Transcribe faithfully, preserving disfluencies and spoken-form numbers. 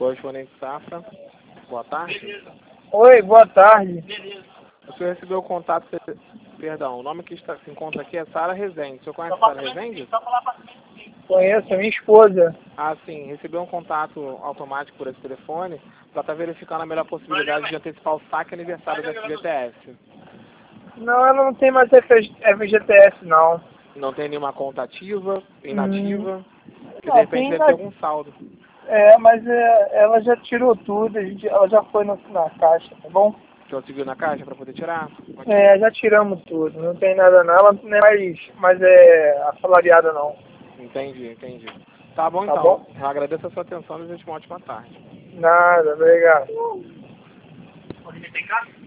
Correspondente Safra, boa tarde. Oi, boa tarde. O senhor recebeu o contato, perdão, o nome que está, se encontra aqui é Sara Rezende. O senhor conhece a Sara Rezende? Conheço, a minha esposa. Ah, sim. Recebeu um contato automático por esse telefone para estar verificando a melhor possibilidade de antecipar o saque aniversário da F G T S. Não, ela não tem mais F G T S, não. Não tem nenhuma conta ativa, inativa, Hum, que de não, repente tem deve na- ter algum saldo. É, mas é, ela já tirou tudo, a gente, ela já foi no- na caixa, tá bom? O senhor seguiu na caixa para poder tirar? Ok. É, já tiramos tudo, não tem nada não. Ela não é mais, mais é assalariada, não. Entendi, entendi. Tá bom Tá então. bom? Eu agradeço a sua atenção e desejo uma ótima tarde. Nada, obrigado.